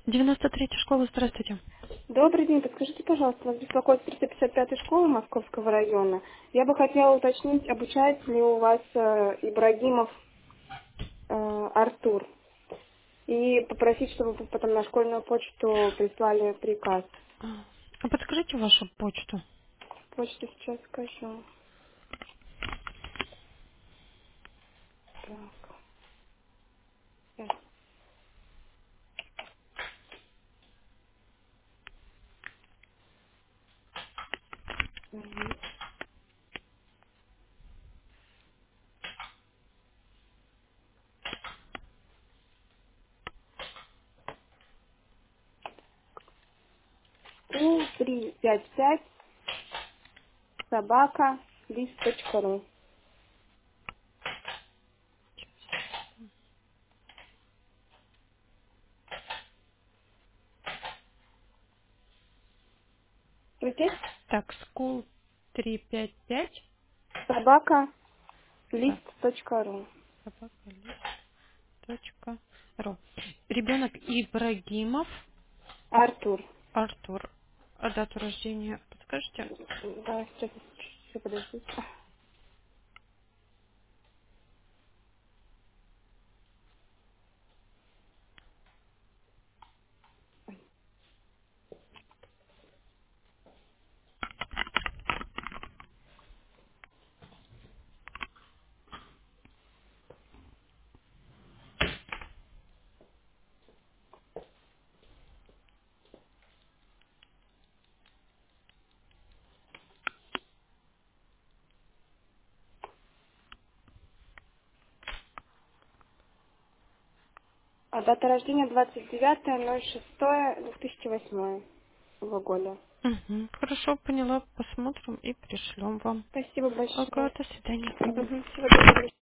93-я школа, здравствуйте. Добрый день. Подскажите, пожалуйста, вас беспокоит 355-я школа Московского района. Я бы хотела уточнить, обучается ли у вас Ибрагимов Артур. И попросить, чтобы вы потом на школьную почту прислали приказ. А подскажите вашу почту. Почту сейчас скажу. Так. Сейчас. Мгм. У355 собака лист.ру. Окей? Так, school 355 Собака так, лист.ру. собакалист.ру. Ребенок Ибрагимов Артур. Артур. А дату рождения подскажете? Да, сейчас, подождите. А дата рождения 29.06.2008 года. Угу. Хорошо, поняла. Посмотрим и пришлем вам. Спасибо Ага, большое. до свидания. Мгм. Всего доброго.